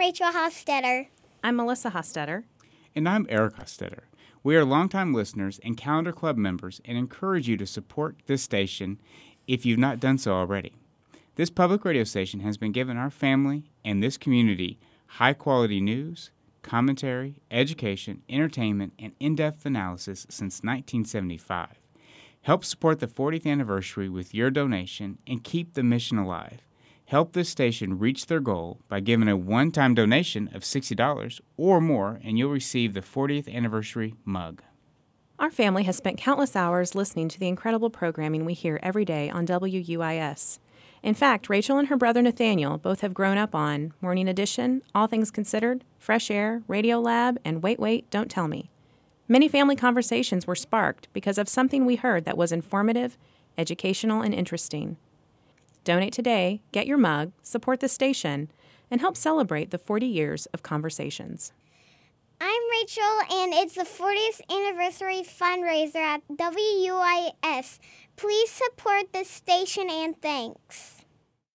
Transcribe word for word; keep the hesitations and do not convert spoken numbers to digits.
Rachel Hostetter. I'm Melissa Hostetter. And I'm Eric Hostetter. We are longtime listeners and Calendar Club members and encourage you to support this station if you've not done so already. This public radio station has been giving our family and this community high-quality news, commentary, education, entertainment, and in-depth analysis since nineteen seventy-five. Help support the fortieth anniversary with your donation and keep the mission alive. Help this station reach their goal by giving a one-time donation of sixty dollars or more, and you'll receive the fortieth anniversary mug. Our family has spent countless hours listening to the incredible programming we hear every day on W U I S. In fact, Rachel and her brother Nathaniel both have grown up on Morning Edition, All Things Considered, Fresh Air, Radio Lab, and Wait, Wait, Don't Tell Me. Many family conversations were sparked because of something we heard that was informative, educational, and interesting. Donate today, get your mug, support the station, and help celebrate the forty years of conversations. I'm Rachel, and it's the fortieth anniversary fundraiser at W U I S. Please support the station and thanks.